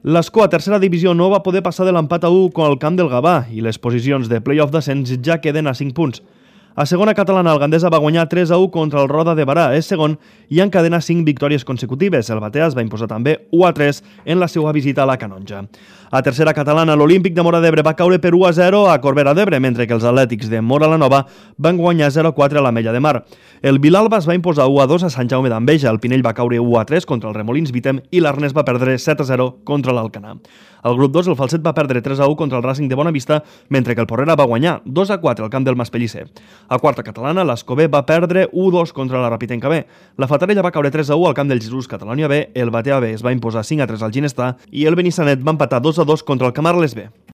L'Escó a tercera divisió no va poder passar de l'empat a 1 al camp del Gavà i les posicions de play-off d'ascens ja queden a 5 punts. A segona catalana, el Gandesa va guanyar 3-1 contra el Roda de Barà, és segon i encadena 5 victòries consecutives. El Batea es va imposar també 1-3 en la seva visita a la Canonja. A tercera catalana, l'Olímpic de Móra d'Ebre va caure per 1-0 a Corbera d'Ebre, mentre que els Atlètics de Móra la Nova van guanyar 0-4 a la Mella de Mar. El Vilalba es va imposar 1-2 a Sant Jaume d'Enveja, el Pinell va caure 1-3 contra el Remolins Vitem i l'Arnès va perdre 7-0 contra l'Alcanar. Al grup 2, el Falset va perdre 3-1 contra el Racing de Bonavista, mentre que el Porrera va guanyar 2-4 al camp del Maspellisser. A quarta catalana, l'Escobé va perdre 1-2 contra la Rapitenca B. La Fatarella va caure 3-1 al camp del Jesús Catalònia B, el Batea B es va imposar 5-3 al Ginestar i el Benissanet va empatar 2-2 contra el Camarles B.